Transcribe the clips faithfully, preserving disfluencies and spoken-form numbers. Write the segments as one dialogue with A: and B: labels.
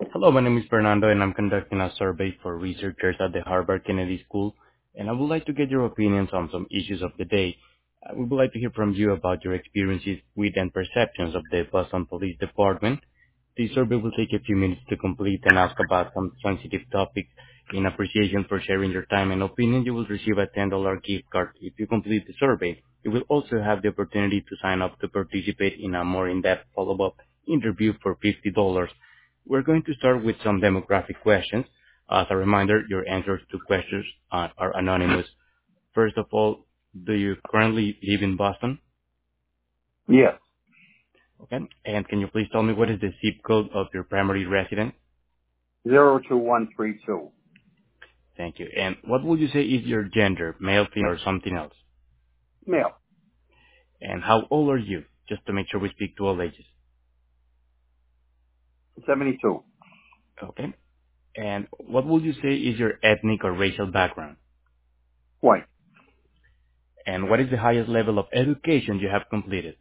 A: Hello, my name is Fernando, and I'm conducting a survey for researchers at the Harvard Kennedy School, and I would like to get your opinions on some issues of the day. Uh, We would like to hear from you about your experiences with and perceptions of the Boston Police Department. The survey will take a few minutes to complete and ask about some sensitive topics. In appreciation for sharing your time and opinion, you will receive a ten dollars gift card if you complete the survey. You will also have the opportunity to sign up to participate in a more in-depth follow-up interview for fifty dollars. We're going to start with some demographic questions. As a reminder, your answers to questions are, are anonymous. First of all, do you currently live in Boston?
B: Yes.
A: Okay. And can you please tell me what is the zip code of your primary residence?
B: Zero two one three two.
A: Thank you. And what would you say is your gender, male, female, or something else?
B: Male.
A: And how old are you? Just to make sure we speak to all ages.
B: Seventy-two.
A: Okay. And what would you say is your ethnic or racial background?
B: White.
A: And what is the highest level of education you have completed?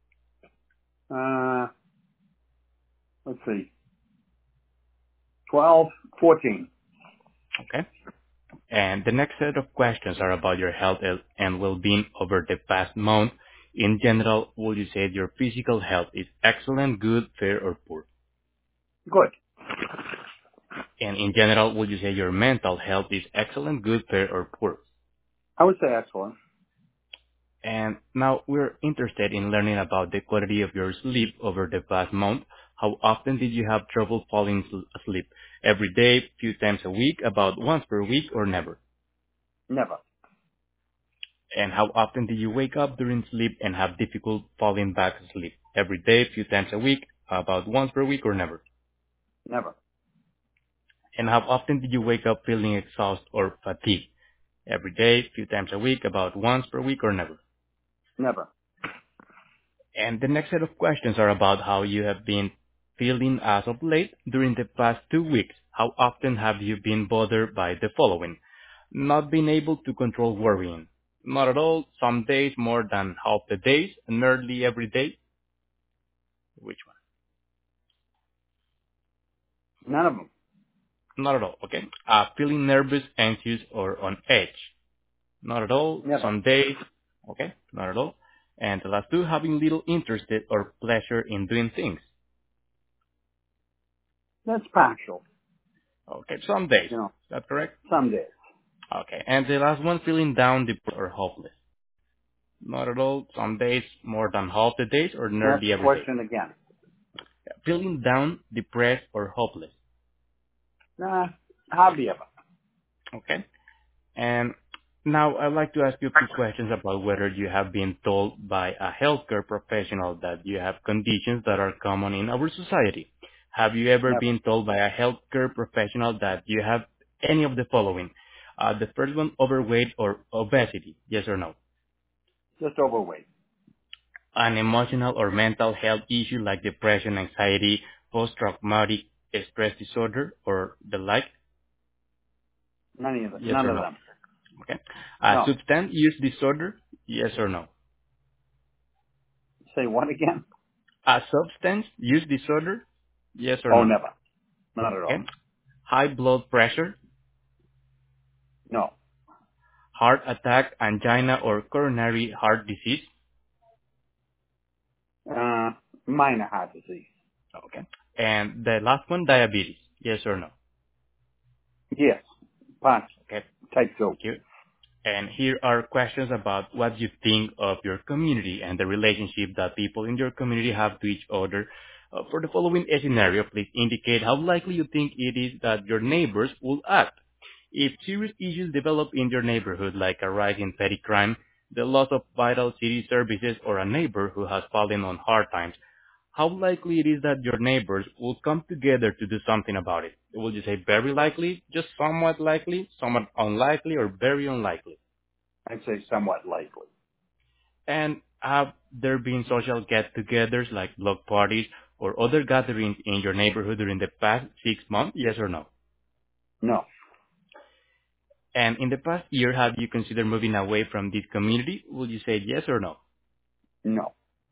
B: Uh, let's see. Twelve, fourteen.
A: Okay. And the next set of questions are about your health and and well-being over the past month. In general, would you say your physical health is excellent, good, fair, or poor?
B: Good.
A: And in general, would you say your mental health is excellent, good, fair, or poor?
B: I would say excellent.
A: And now we're interested in learning about the quality of your sleep over the past month. How often did you have trouble falling sl- asleep? Every day, few times a week, about once per week, or never?
B: Never.
A: And how often do you wake up during sleep and have difficult falling back asleep? Every day, few times a week, about once per week, or never?
B: Never.
A: And how often do you wake up feeling exhausted or fatigued? Every day, few times a week, about once per week, or never?
B: Never.
A: And the next set of questions are about how you have been feeling as of late during the past two weeks. How often have you been bothered by the following? Not being able to control worrying. Not at all. Some days more than half the days. Nearly every day. Which one?
B: None of them.
A: Not at all. Okay. Uh, feeling nervous, anxious, or on edge. Not at all.
B: Never.
A: Some days. Okay. Not at all. And the last two, having little interest or pleasure in doing things.
B: That's partial.
A: Okay. Some days.
B: You know,
A: Is that correct?
B: some days.
A: Okay. And the last one, feeling down, depressed, or hopeless. Not at all. Some days more than half the days or
B: That's
A: nearly
B: the
A: every day.
B: question again.
A: Feeling down, depressed, or hopeless.
B: Nah, hardly ever.
A: Okay. And now I'd like to ask you a few questions about whether you have been told by a healthcare professional that you have conditions that are common in our society. Have you ever
B: Never.
A: been told by a healthcare professional that you have any of the following? Uh, the first one, overweight or obesity. Yes or no?
B: Just overweight.
A: An emotional or mental health issue like depression, anxiety, post-traumatic stress disorder, or the like?
B: None of them.
A: Yes
B: None
A: or
B: of
A: no?
B: them.
A: Okay. A
B: No.
A: substance use disorder? Yes or no?
B: Say what again?
A: A substance use disorder? Yes or
B: Oh,
A: no?
B: never. Not at all.
A: Okay. High blood pressure,
B: No.
A: heart attack, angina, or coronary heart disease?
B: Uh, minor heart disease.
A: Okay. And the last one, diabetes. Yes or no?
B: Yes. Partial.
A: Okay.
B: Type two.
A: Thank you. And here are questions about what you think of your community and the relationship that people in your community have to each other. Uh, for the following scenario, please indicate how likely you think it is that your neighbors will act. If serious issues develop in your neighborhood, like a rise in petty crime, the loss of vital city services, or a neighbor who has fallen on hard times, how likely it is that your neighbors will come together to do something about it? Will you say very likely, just somewhat likely, somewhat unlikely, or very unlikely?
B: I'd say somewhat likely.
A: And have there been social get-togethers like block parties or other gatherings in your neighborhood during the past six months? Yes or no?
B: No.
A: And in the past year, have you considered moving away from this community? Will you say yes or no?
B: No.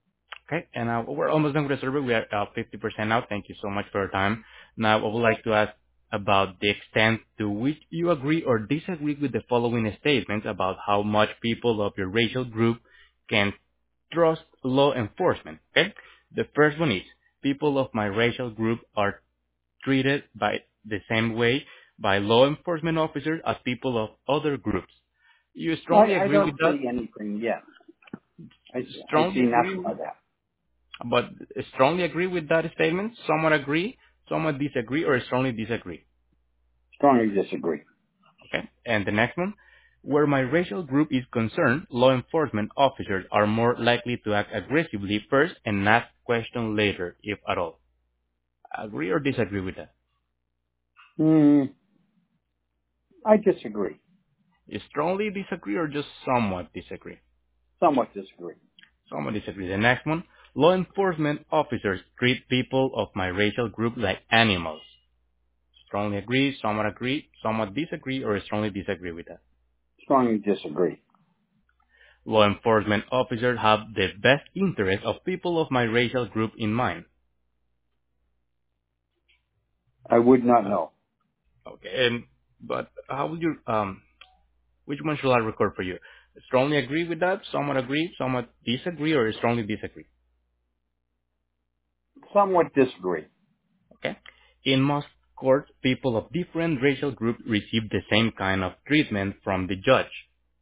A: Okay, and uh, we're almost done with the survey. We are uh, fifty percent now. Thank you so much for your time. Now, I would like to ask about the extent to which you agree or disagree with the following statements about how much people of your racial group can trust law enforcement. Okay, the first one is people of my racial group are treated by the same way by law enforcement officers as people of other groups. You strongly
B: I, I
A: agree
B: don't
A: with that?
B: see anything yet. I, I see
A: Strongly agree
B: nothing
A: with
B: of that.
A: But strongly agree with that statement? Somewhat agree, somewhat disagree, or strongly disagree?
B: Strongly disagree.
A: Okay. And the next one, where my racial group is concerned, law enforcement officers are more likely to act aggressively first and ask questions later, if at all. Agree or disagree with that?
B: Hmm, I disagree.
A: You strongly disagree or just somewhat disagree?
B: Somewhat disagree.
A: Somewhat disagree. The next one, law enforcement officers treat people of my racial group like animals. Strongly agree, somewhat agree, somewhat disagree, or strongly disagree with that?
B: Strongly disagree.
A: Law enforcement officers have the best interest of people of my racial group in mind.
B: I would not
A: Uh,
B: know.
A: okay, and but how would you um which one should I record for you? Strongly agree with that, somewhat agree, somewhat disagree, or strongly disagree?
B: Somewhat disagree.
A: Okay. In most courts, people of different racial groups receive the same kind of treatment from the judge.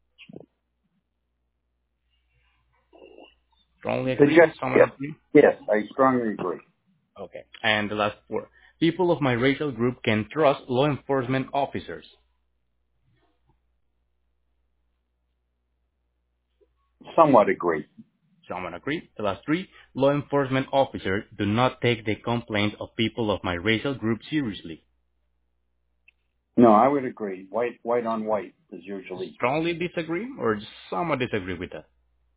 A: Strongly
B: The
A: agree,
B: judge,
A: somewhat
B: yes.
A: agree.
B: Yes, I strongly agree.
A: Okay. And the last four. People of my racial group can trust law enforcement officers.
B: Somewhat agree.
A: Someone agree. The last three, law enforcement officers do not take the complaints of people of my racial group seriously.
B: No, I would agree. White, white on white is usually
A: Strongly disagree or somewhat disagree with that?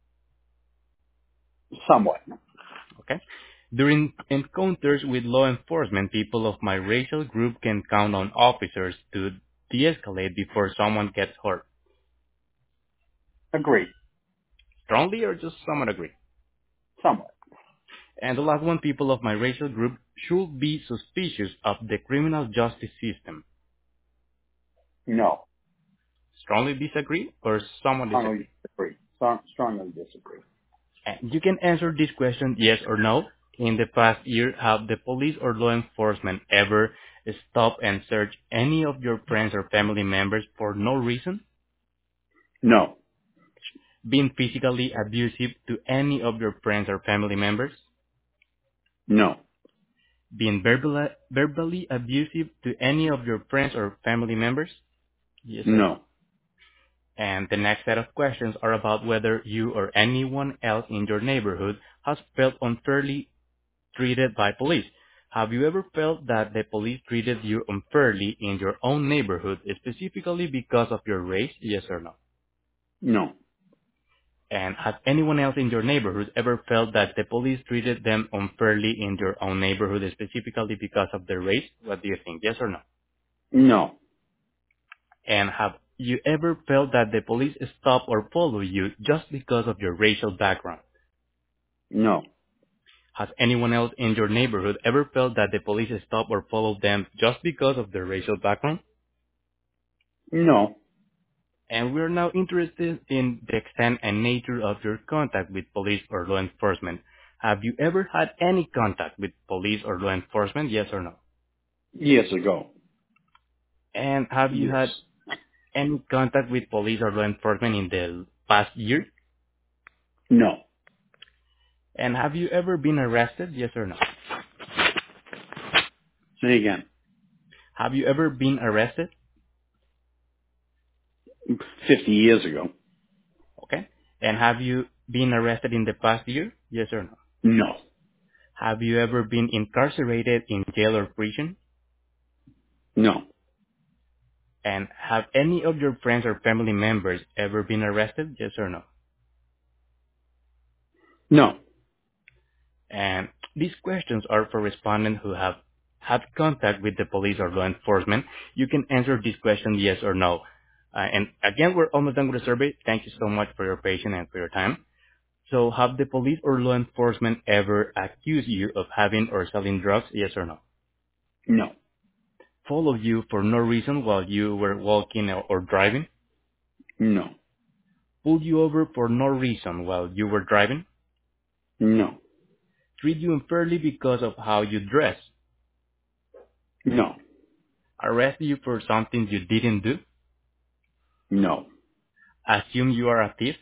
B: somewhat.
A: Okay. During encounters with law enforcement, people of my racial group can count on officers to de-escalate before someone gets hurt.
B: Agree.
A: Strongly or just somewhat agree?
B: Somewhat.
A: And the last one, people of my racial group should be suspicious of the criminal justice system.
B: No.
A: Strongly disagree or somewhat
B: Strongly
A: disagree?
B: disagree. Strong, strongly disagree.
A: And you can answer this question yes or no. In the past year, have the police or law enforcement ever stopped and searched any of your friends or family members for no reason?
B: No.
A: Been physically abusive to any of your friends or family members?
B: No.
A: Been verbally, verbally abusive to any of your friends or family members? Yes or no?
B: No.
A: And the next set of questions are about whether you or anyone else in your neighborhood has felt unfairly treated by police. Have you ever felt that the police treated you unfairly in your own neighborhood, specifically because of your race? Yes or no?
B: No.
A: And has anyone else in your neighborhood ever felt that the police treated them unfairly in your own neighborhood, specifically because of their race? What do you think? Yes or no?
B: No.
A: And have you ever felt that the police stop or follow you just because of your racial background?
B: No.
A: Has anyone else in your neighborhood ever felt that the police stop or follow them just because of their racial background?
B: No.
A: And we are now interested in the extent and nature of your contact with police or law enforcement. Have you ever had any contact with police or law enforcement? Yes or no?
B: Years ago.
A: And have you
B: Yes.
A: had any contact with police or law enforcement in the past year?
B: No.
A: And have you ever been arrested? Yes or no?
B: Say again.
A: Have you ever been arrested?
B: Fifty years ago.
A: Okay. And have you been arrested in the past year? Yes or no?
B: No.
A: Have you ever been incarcerated in jail or prison?
B: No.
A: And have any of your friends or family members ever been arrested? Yes or no?
B: No.
A: And these questions are for respondents who have had contact with the police or law enforcement. You can answer this question yes or no. Uh, and again, we're almost done with the survey. Thank you so much for your patience and for your time. So have the police or law enforcement ever accused you of having or selling drugs? Yes or no?
B: No.
A: Follow you for no reason while you were walking or or driving?
B: No.
A: Pulled you over for no reason while you were driving?
B: No.
A: Treat you unfairly because of how you dress?
B: No.
A: Arrest you for something you didn't do?
B: No.
A: Assume you are a thief?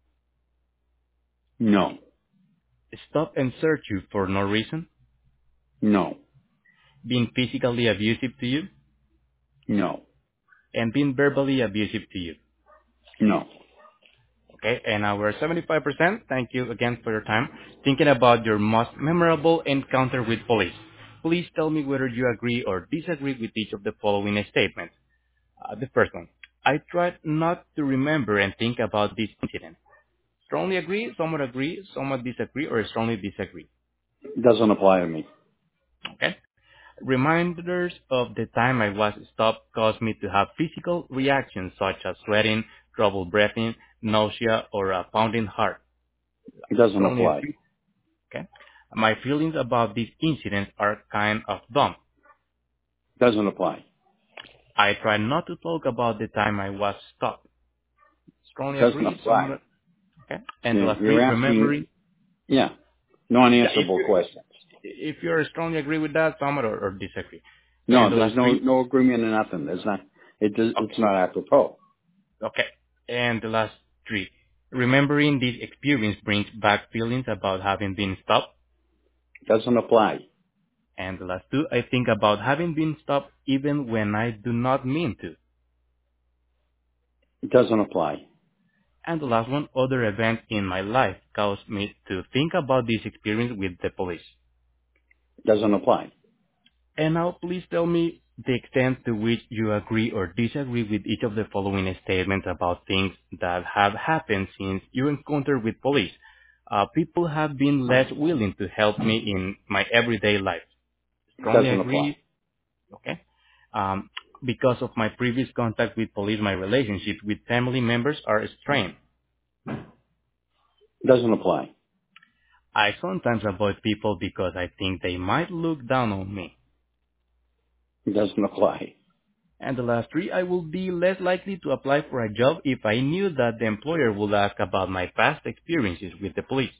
B: No.
A: Stop and search you for no reason?
B: No.
A: Being physically abusive to you?
B: No.
A: And being verbally abusive to you?
B: No.
A: Okay, and our seventy-five percent, thank you again for your time. Thinking about your most memorable encounter with police. Please tell me whether you agree or disagree with each of the following statements. Uh, the first one. I tried not to remember and think about this incident. Strongly agree, somewhat agree, somewhat disagree, or strongly disagree.
B: Doesn't apply to me.
A: Okay? Reminders of the time I was stopped caused me to have physical reactions such as sweating, trouble breathing, nausea, or a pounding heart.
B: It doesn't
A: Strongly
B: apply.
A: agree. Okay? My feelings about this incident are kind of dumb.
B: Doesn't apply.
A: I try not to talk about the time I was stopped. Strongly
B: Doesn't
A: agree,
B: apply.
A: somewhat. Okay? And the
B: You-
A: last three,
B: You're
A: remembering.
B: asking, yeah,
A: Yeah, if
B: non-answerable
A: you
B: questions.
A: if you strongly agree with that, somewhat or, or disagree. And
B: No,
A: the
B: there's
A: last
B: no
A: three.
B: no agreement or nothing. There's not. It does,
A: Okay.
B: it's not apropos.
A: Okay. And the last three. Remembering this experience brings back feelings about having been stopped.
B: Doesn't apply.
A: And the last two, I think about having been stopped even when I do not mean to.
B: It doesn't apply.
A: And the last one, other events in my life caused me to think about this experience with the police.
B: Doesn't apply.
A: And now please tell me the extent to which you agree or disagree with each of the following statements about things that have happened since you encountered with police. Uh, people have been less willing to help me in my everyday life. Strongly
B: Doesn't apply.
A: agree. Okay. Um, because of my previous contact with police, my relationships with family members are strained.
B: Doesn't apply.
A: I sometimes avoid people because I think they might look down on me.
B: It doesn't apply.
A: And the last three, I will be less likely to apply for a job if I knew that the employer would ask about my past experiences with the police.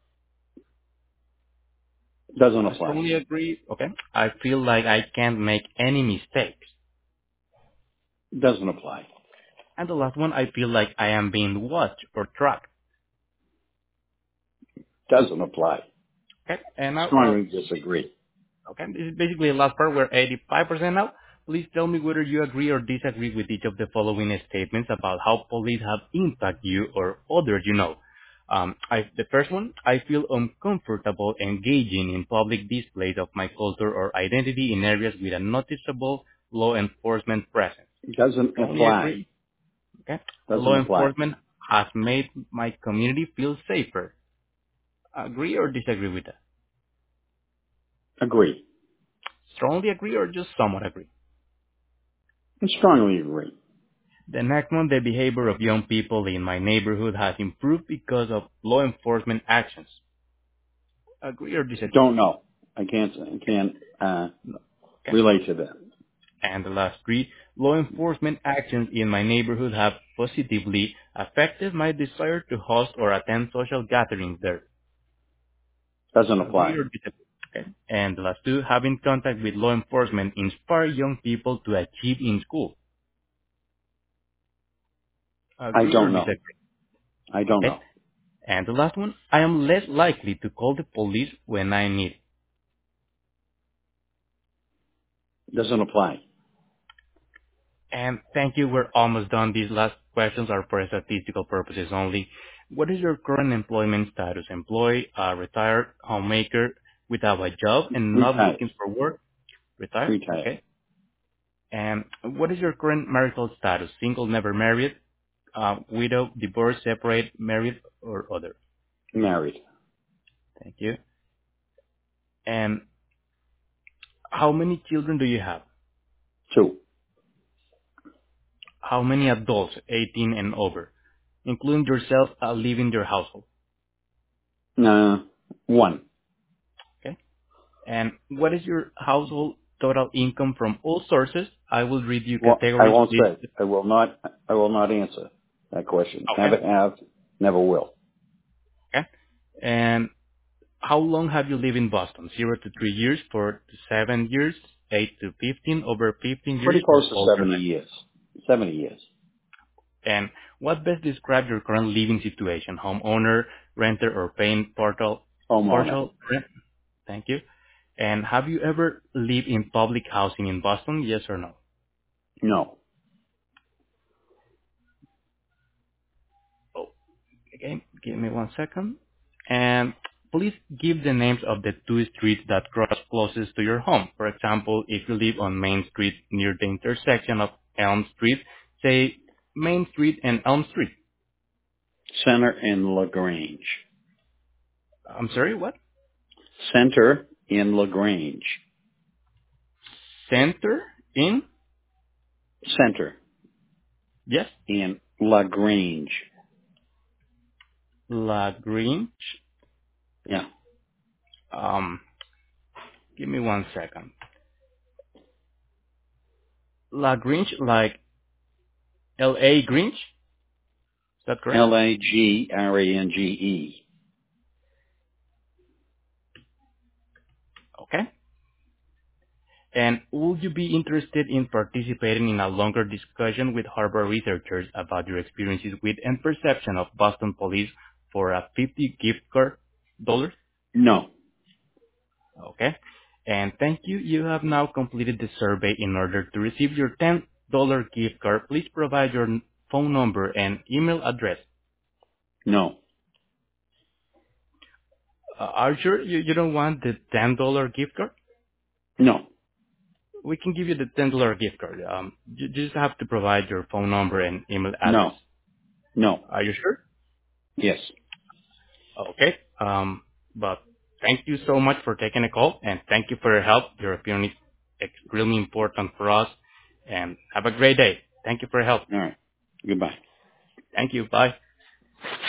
B: Doesn't
A: I
B: apply.
A: strongly agree. Okay. I feel like I can't make any mistakes.
B: Doesn't apply.
A: And the last one, I feel like I am being watched or tracked.
B: Doesn't apply.
A: Okay. And now, uh,
B: Strongly disagree.
A: okay, this is basically the last part. We're eighty-five percent now. Please tell me whether you agree or disagree with each of the following statements about how police have impacted you or others you know. Um, I, the first one, I feel uncomfortable engaging in public displays of my culture or identity in areas with a noticeable law enforcement presence.
B: Doesn't
A: Strongly
B: apply.
A: agree. Okay.
B: Doesn't
A: Law
B: apply.
A: enforcement has made my community feel safer. Agree or disagree with that?
B: Agree.
A: Strongly agree or just somewhat agree?
B: And strongly agree.
A: The next one, the behavior of young people in my neighborhood has improved because of law enforcement actions. Agree or disagree?
B: Don't know. I can't. I can't uh,
A: No. Okay.
B: relate to that.
A: And the last three, law enforcement actions in my neighborhood have positively affected my desire to host or attend social gatherings there.
B: Doesn't
A: Agree
B: apply.
A: or disagree? Okay. And the last two, having contact with law enforcement inspire young people to achieve in school.
B: I
A: Agree or
B: don't know.
A: disagree?
B: I don't
A: Okay.
B: know.
A: And the last one, I am less likely to call the police when I need.
B: Doesn't apply.
A: And thank you. We're almost done. These last questions are for statistical purposes only. What is your current employment status? Employed, uh, retired, homemaker, without a job and not
B: Retired.
A: looking for work? Retired?
B: Retired.
A: Okay. And what is your current marital status? Single, never married, uh, widow, divorced, separate, married, or other?
B: Married.
A: Thank you. And how many children do you have?
B: Two.
A: How many adults, eighteen and over, including yourself, uh, live in your household?
B: Uh, one.
A: Okay. And what is your household total income from all sources? I will read you
B: Well, I
A: categories
B: won't say.
A: listed.
B: I will not. I will not answer that question.
A: Okay.
B: Never have. Never will.
A: Okay. And how long have you lived in Boston? Zero to three years, four to seven years, eight to fifteen, over fifteen years,
B: Pretty
A: or
B: close to seventy
A: alternate?
B: years. Seventy years.
A: And what best describes your current living situation? Homeowner, renter, or paying partial,
B: Homeowner.
A: partial rent? Thank you. And have you ever lived in public housing in Boston? Yes or no?
B: No.
A: Oh, okay. Give me one second. And please give the names of the two streets that cross closest to your home. For example, if you live on Main Street near the intersection of Elm Street, say Main Street and Elm Street.
B: Center in LaGrange.
A: I'm sorry, what?
B: Center in LaGrange.
A: Center in?
B: Center
A: Yes.
B: in LaGrange.
A: La Grange.
B: Yeah.
A: Um, give me one second. La Grange, like L A Grange? Is that correct?
B: L A G R A N G E.
A: Okay. And would you be interested in participating in a longer discussion with Harvard researchers about your experiences with and perception of Boston police for a fifty gift card dollars?
B: No.
A: Okay. And thank you. You have now completed the survey. In order to receive your ten dollars gift card, please provide your n- phone number and email address.
B: No.
A: Uh, are you sure you, you don't want the ten dollars gift card?
B: No.
A: We can give you the ten dollars gift card. Um, you just have to provide your phone number and email address.
B: No. No.
A: Are you sure?
B: Yes.
A: Okay. Um, but thank you so much for taking a call, and thank you for your help. Your opinion is extremely important for us. And have a great day. Thank you for your help.
B: All right. Goodbye.
A: Thank you. Bye.